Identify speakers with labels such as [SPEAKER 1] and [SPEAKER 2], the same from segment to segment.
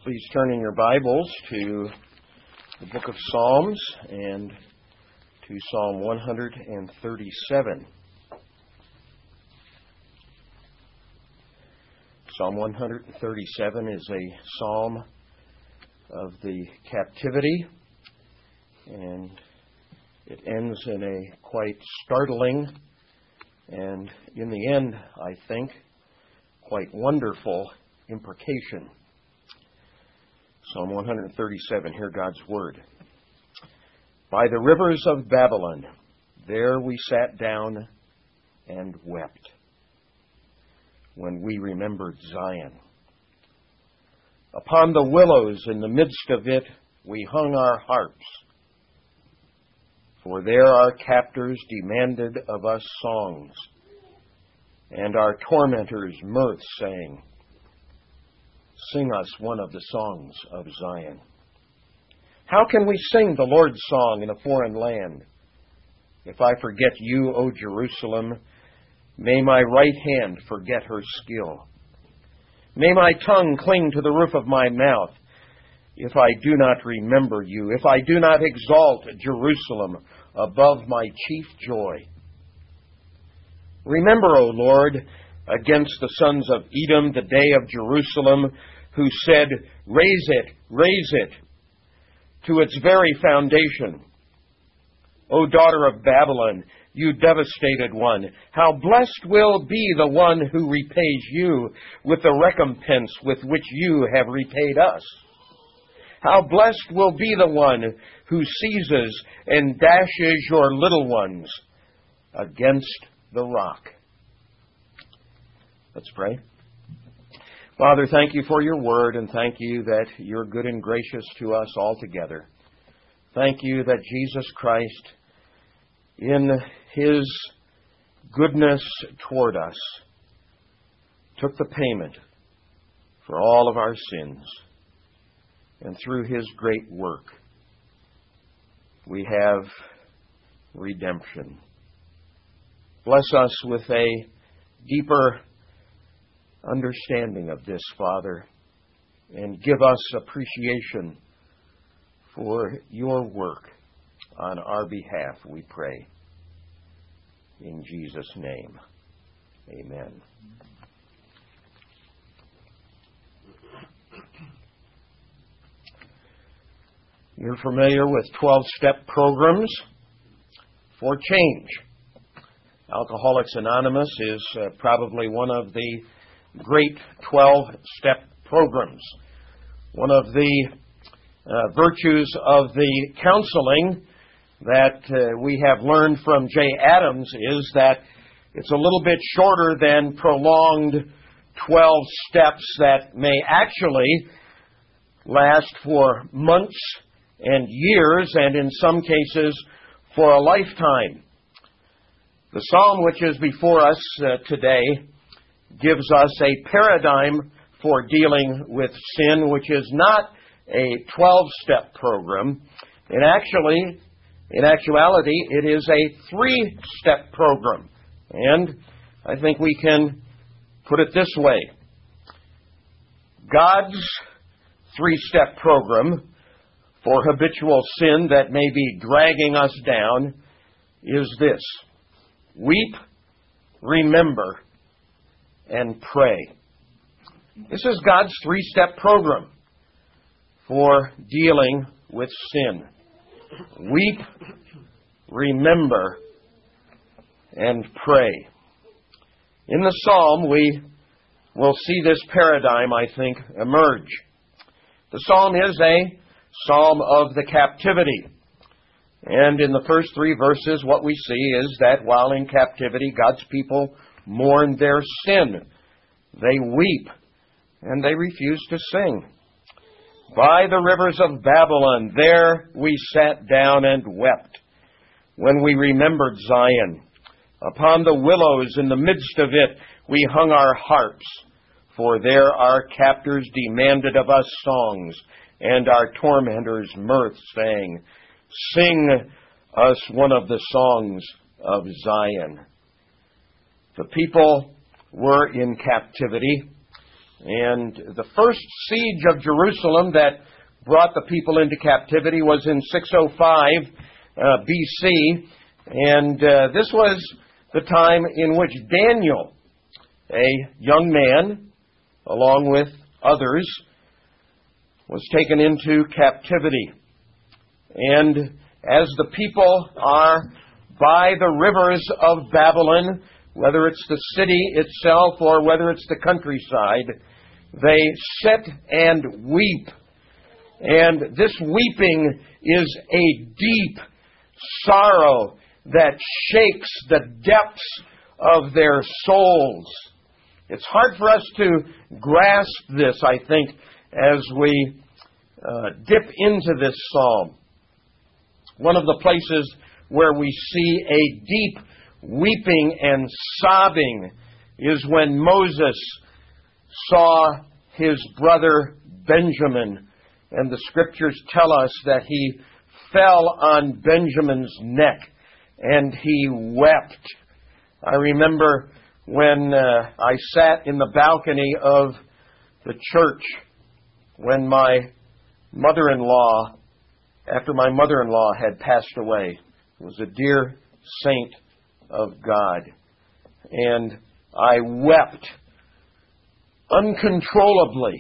[SPEAKER 1] Please turn in your Bibles to the book of Psalms and to Psalm 137. Psalm 137 is a psalm of the captivity, and it ends in a quite startling and, in the end, I think, quite wonderful imprecation. Psalm 137, hear God's word. By the rivers of Babylon, there we sat down and wept when we remembered Zion. Upon the willows in the midst of it, we hung our harps, for there our captors demanded of us songs, and our tormentors mirth, saying, "Sing us one of the songs of Zion." How can we sing the Lord's song in a foreign land? If I forget you, O Jerusalem, may my right hand forget her skill. May my tongue cling to the roof of my mouth, if I do not remember you, if I do not exalt Jerusalem above my chief joy. Remember, O Lord, against the sons of Edom, the day of Jerusalem, who said, raise it, to its very foundation. O daughter of Babylon, you devastated one, how blessed will be the one who repays you with the recompense with which you have repaid us. How blessed will be the one who seizes and dashes your little ones against the rock. Let's pray. Father, thank you for your word, and thank you that you're good and gracious to us altogether. Thank you that Jesus Christ, in his goodness toward us, took the payment for all of our sins. And through his great work, we have redemption. Bless us with a deeper understanding of this, Father, and give us appreciation for your work on our behalf, we pray. In Jesus' name, amen. You're familiar with 12-step programs for change. Alcoholics Anonymous is probably one of the great 12-step programs. One of the virtues of the counseling that we have learned from Jay Adams is that it's a little bit shorter than prolonged 12 steps that may actually last for months and years, and in some cases for a lifetime. The psalm which is before us today gives us a paradigm for dealing with sin, which is not a 12-step program. In actuality, it is a 3-step program. And I think we can put it this way. God's 3-step program for habitual sin that may be dragging us down is this: weep, remember, and pray. This is God's 3-step program for dealing with sin. Weep, remember, and pray. In the psalm, we will see this paradigm, I think, emerge. The psalm is a psalm of the captivity. And in the first 3 verses, what we see is that while in captivity, God's people mourn their sin. They weep, and they refuse to sing. By the rivers of Babylon, there we sat down and wept when we remembered Zion. Upon the willows in the midst of it, we hung our harps, for there our captors demanded of us songs, and our tormentors mirth, saying, "Sing us one of the songs of Zion." The people were in captivity. And the first siege of Jerusalem that brought the people into captivity was in 605 BC. And this was the time in which Daniel, a young man, along with others, was taken into captivity. And as the people are by the rivers of Babylon, whether it's the city itself or whether it's the countryside, they sit and weep. And this weeping is a deep sorrow that shakes the depths of their souls. It's hard for us to grasp this, I think, as we dip into this psalm. One of the places where we see a deep weeping and sobbing is when Moses saw his brother Benjamin, and the Scriptures tell us that he fell on Benjamin's neck and he wept. I remember when I sat in the balcony of the church when my mother-in-law, after my mother-in-law had passed away, was a dear saint of God. And I wept uncontrollably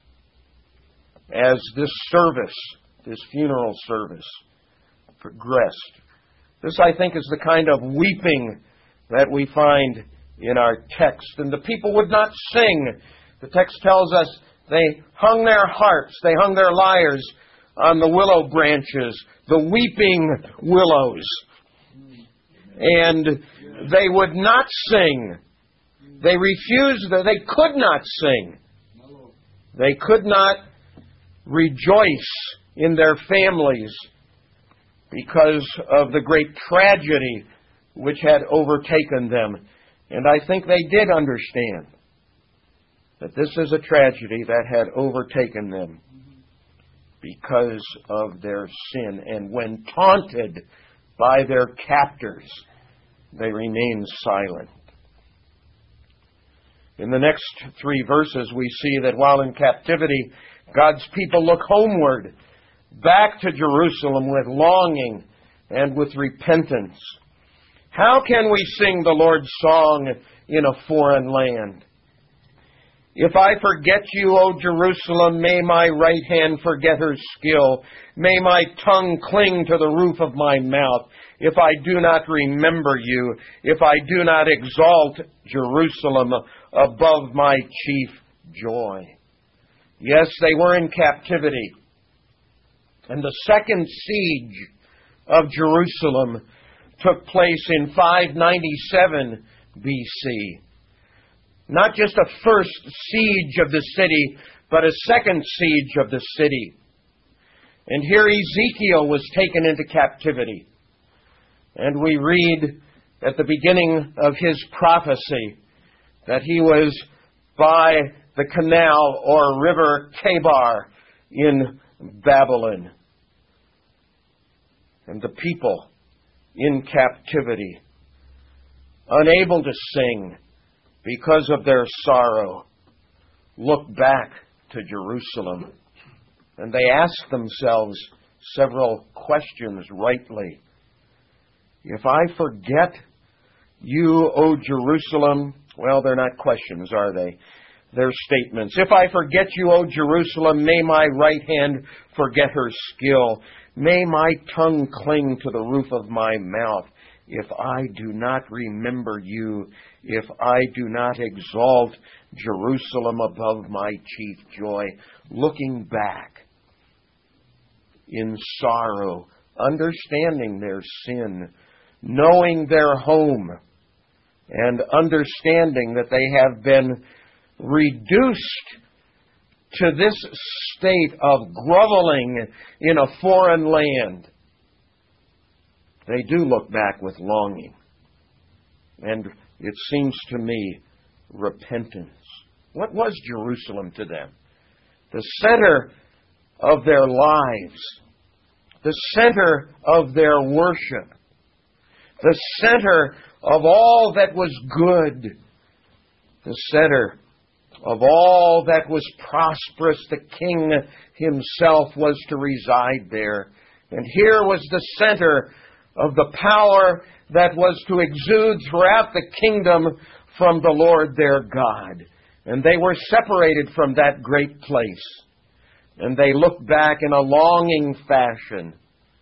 [SPEAKER 1] as this service, this funeral service, progressed. This, I think, is the kind of weeping that we find in our text. And the people would not sing. The text tells us they hung their harps, they hung their lyres on the willow branches, the weeping willows. And they would not sing. They refused, they could not sing. They could not rejoice in their families because of the great tragedy which had overtaken them. And I think they did understand that this is a tragedy that had overtaken them because of their sin. And when taunted by their captors, they remained silent. In the next 3 verses, we see that while in captivity, God's people look homeward, back to Jerusalem with longing and with repentance. How can we sing the Lord's song in a foreign land? If I forget you, O Jerusalem, may my right hand forget her skill. May my tongue cling to the roof of my mouth. If I do not remember you, if I do not exalt Jerusalem above my chief joy. Yes, they were in captivity. And the second siege of Jerusalem took place in 597 BC. Not just a first siege of the city, but a second siege of the city. And here Ezekiel was taken into captivity. And we read at the beginning of his prophecy that he was by the canal or river Chebar in Babylon. And the people in captivity, unable to sing because of their sorrow, look back to Jerusalem. And they ask themselves several questions rightly. If I forget you, O Jerusalem, well, they're not questions, are they? They're statements. If I forget you, O Jerusalem, may my right hand forget her skill. May my tongue cling to the roof of my mouth. If I do not remember you, if I do not exalt Jerusalem above my chief joy, looking back in sorrow, understanding their sin, knowing their home, and understanding that they have been reduced to this state of groveling in a foreign land, they do look back with longing. And it seems to me, repentance. What was Jerusalem to them? The center of their lives. The center of their worship. The center of all that was good. The center Of all that was prosperous, the king himself was to reside there. And here was the center of the power that was to exude throughout the kingdom from the Lord their God. And they were separated from that great place. And they looked back in a longing fashion.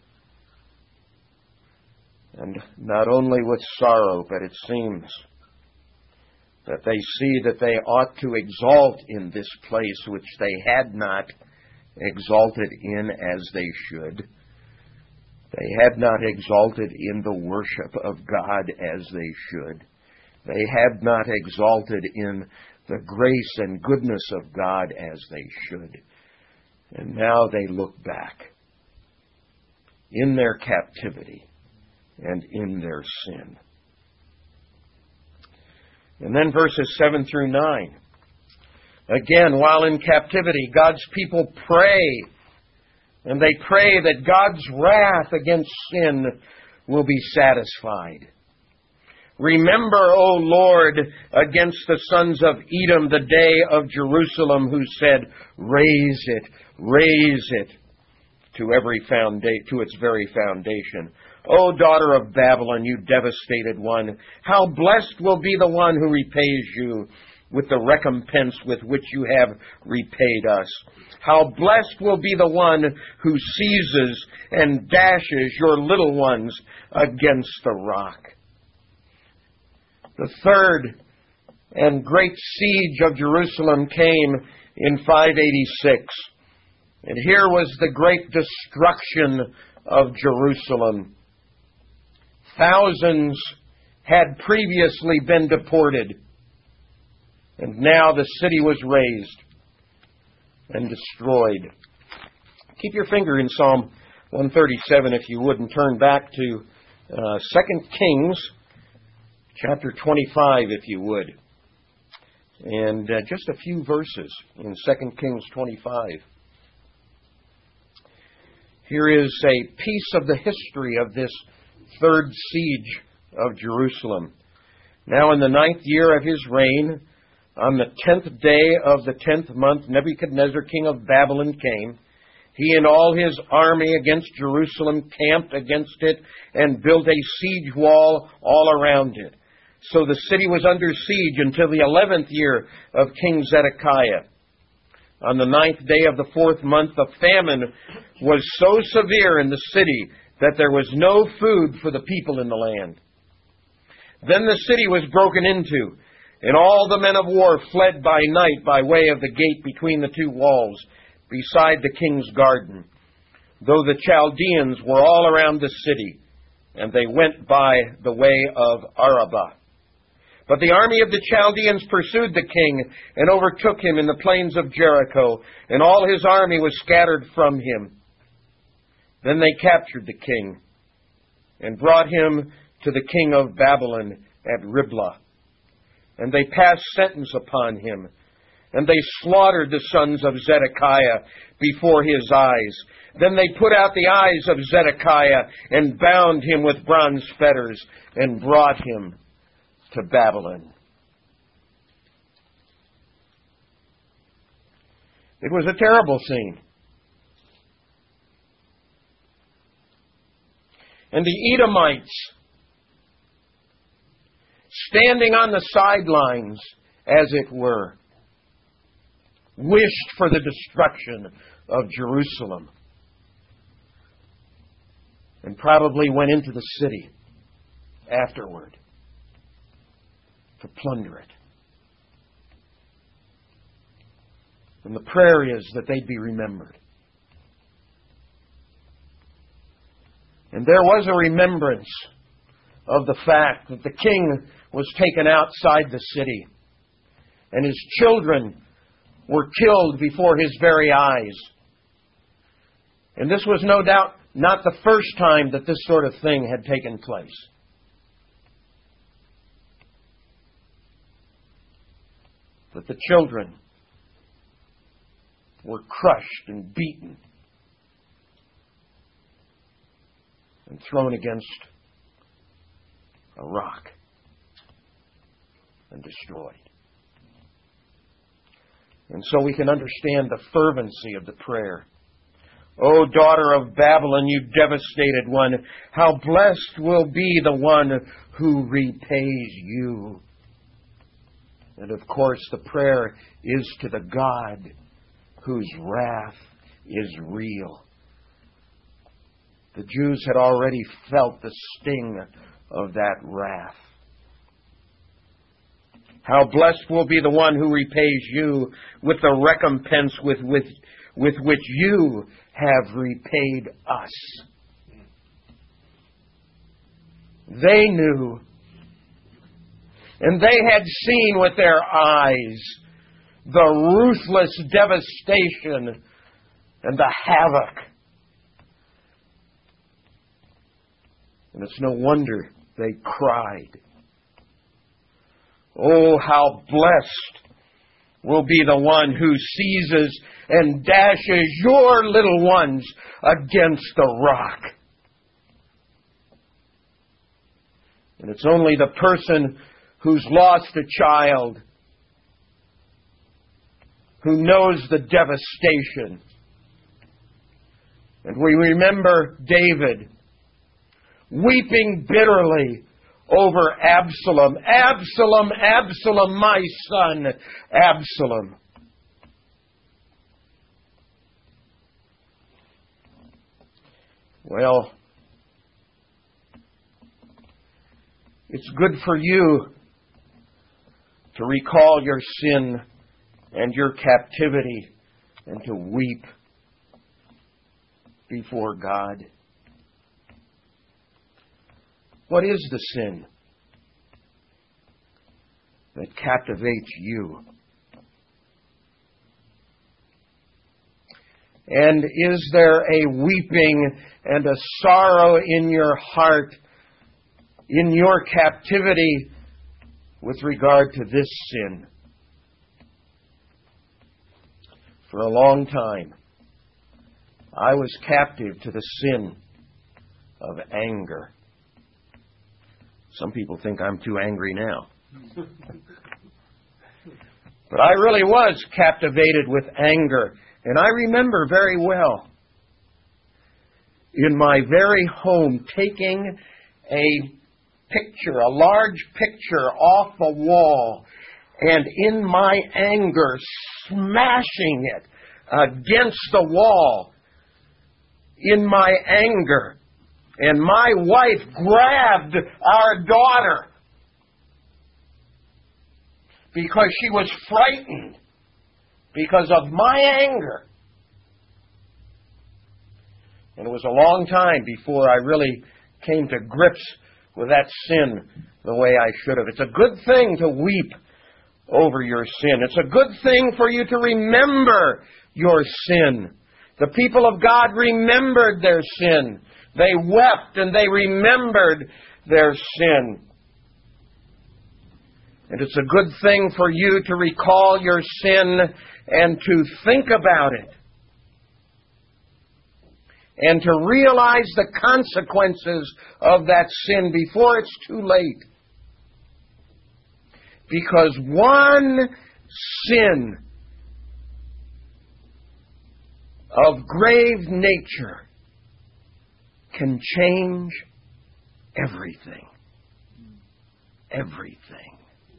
[SPEAKER 1] And not only with sorrow, but it seems that they see that they ought to exalt in this place which they had not exalted in as they should. They had not exalted in the worship of God as they should. They had not exalted in the grace and goodness of God as they should. And now they look back in their captivity and in their sin. And then verses 7 through 9. Again, while in captivity, God's people pray. And they pray that God's wrath against sin will be satisfied. Remember, O Lord, against the sons of Edom the day of Jerusalem, who said, raise it to its very foundation. O daughter of Babylon, you devastated one, how blessed will be the one who repays you with the recompense with which you have repaid us. How blessed will be the one who seizes and dashes your little ones against the rock. The third and great siege of Jerusalem came in 586. And here was the great destruction of Jerusalem. Thousands had previously been deported, and now the city was razed and destroyed. Keep your finger in Psalm 137, if you would, and turn back to 2 Kings chapter 25, if you would. And just a few verses in 2 Kings 25. Here is a piece of the history of this third siege of Jerusalem. Now in the 9th year of his reign, on the 10th day of the 10th month, Nebuchadnezzar, king of Babylon, came. He and all his army against Jerusalem camped against it and built a siege wall all around it. So the city was under siege until the 11th year of King Zedekiah. On the 9th day of the 4th month, the famine was so severe in the city that there was no food for the people in the land. Then the city was broken into, and all the men of war fled by night by way of the gate between the two walls, beside the king's garden, though the Chaldeans were all around the city, and they went by the way of Arabah. But the army of the Chaldeans pursued the king and overtook him in the plains of Jericho, and all his army was scattered from him. Then they captured the king and brought him to the king of Babylon at Riblah. And they passed sentence upon him, and they slaughtered the sons of Zedekiah before his eyes. Then they put out the eyes of Zedekiah and bound him with bronze fetters and brought him to Babylon. It was a terrible scene. And the Edomites, standing on the sidelines, as it were, wished for the destruction of Jerusalem, and probably went into the city afterward to plunder it. And the prayer is that they'd be remembered. And there was a remembrance of the fact that the king was taken outside the city, and his children were killed before his very eyes. And this was no doubt not the first time that this sort of thing had taken place. But the children were crushed and beaten and thrown against a rock and destroyed. And so we can understand the fervency of the prayer. O daughter of Babylon, you devastated one, how blessed will be the one who repays you. And of course, the prayer is to the God whose wrath is real. The Jews had already felt the sting of that wrath. How blessed will be the one who repays you with the recompense with which you have repaid us. They knew, and they had seen with their eyes the ruthless devastation and the havoc. And it's no wonder they cried. Oh, how blessed will be the one who seizes and dashes your little ones against the rock. And it's only the person who's lost a child who knows the devastation. And we remember David weeping bitterly over Absalom. Absalom, Absalom, my son, Absalom. Well, it's good for you to recall your sin and your captivity and to weep before God. What is the sin that captivates you? And is there a weeping and a sorrow in your heart, in your captivity, with regard to this sin? For a long time, I was captive to the sin of anger. Some people think I'm too angry now. But I really was captivated with anger. And I remember very well in my very home taking a picture, a large picture off the wall, and in my anger smashing it against the wall in my anger. And my wife grabbed our daughter because she was frightened because of my anger. And it was a long time before I really came to grips with that sin the way I should have. It's a good thing to weep over your sin. It's a good thing for you to remember your sin. The people of God remembered their sin. They wept and they remembered their sin. And it's a good thing for you to recall your sin and to think about it. And to realize the consequences of that sin before it's too late. Because one sin of grave nature can change everything. Everything.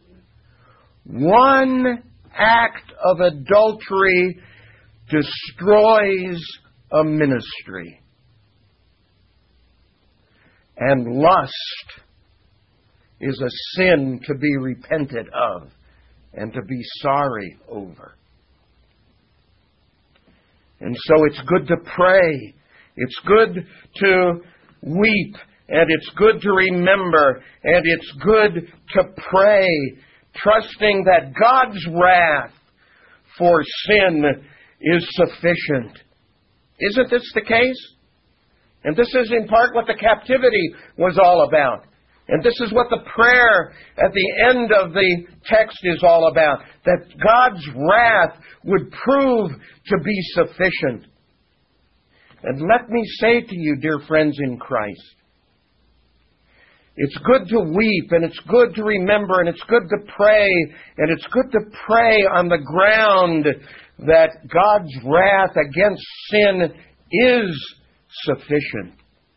[SPEAKER 1] One act of adultery destroys a ministry. And lust is a sin to be repented of and to be sorry over. And so it's good to pray. It's good to weep. And it's good to remember. And it's good to pray, trusting that God's wrath for sin is sufficient. Isn't this the case? And this is in part what the captivity was all about. And this is what the prayer at the end of the text is all about. That God's wrath would prove to be sufficient. And let me say to you, dear friends in Christ, It's good to weep, and it's good to remember, and it's good to pray, and it's good to pray on the ground that God's wrath against sin is sufficient.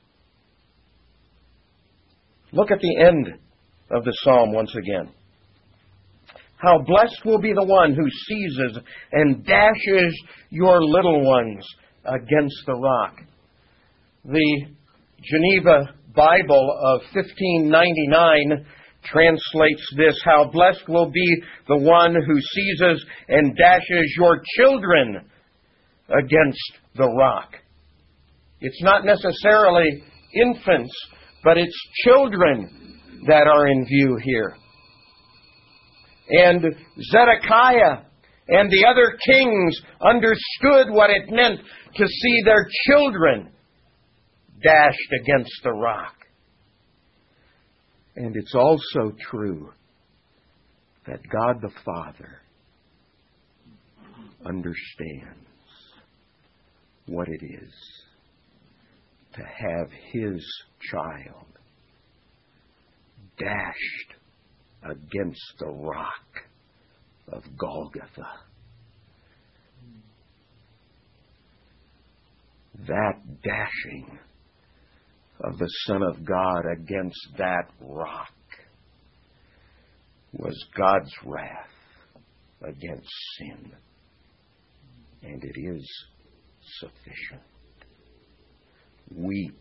[SPEAKER 1] Look at the end of the psalm once again. How blessed will be the one who seizes and dashes your little ones against the rock. The Geneva Bible of 1599 translates this: how blessed will be the one who seizes and dashes your children against the rock. It's not necessarily infants, but it's children that are in view here. And Zedekiah and the other kings understood what it meant to see their children dashed against the rock. And it's also true that God the Father understands what it is to have His child dashed against the rock of Golgotha. That dashing of the Son of God against that rock was God's wrath against sin. And it is sufficient. Weep,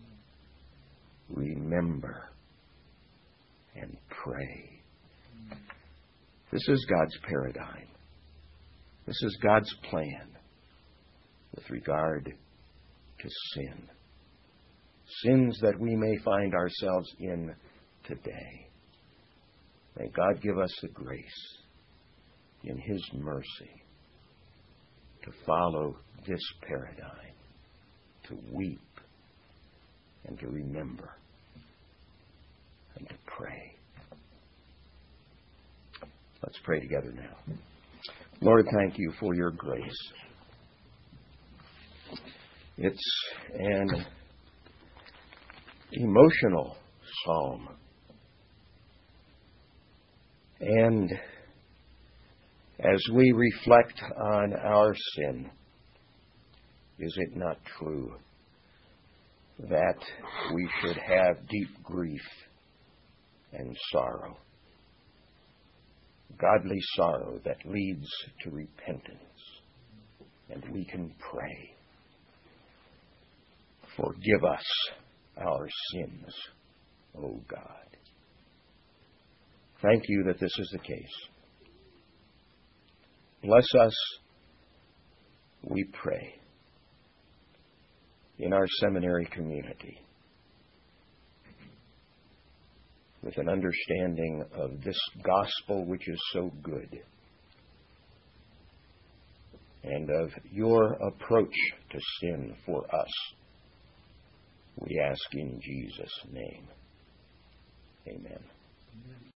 [SPEAKER 1] remember, and pray. This is God's paradigm. This is God's plan with regard to sin. Sins that we may find ourselves in today. May God give us the grace in His mercy to follow this paradigm, to weep and to remember and to pray. Let's pray together now. Lord, thank You for Your grace. It's an emotional psalm. And as we reflect on our sin, is it not true that we should have deep grief and sorrow? Godly sorrow that leads to repentance. And we can pray, forgive us our sins, O God. Thank You that this is the case. Bless us, we pray, in our seminary community with an understanding of this gospel which is so good, and of Your approach to sin for us. We ask in Jesus' name. Amen.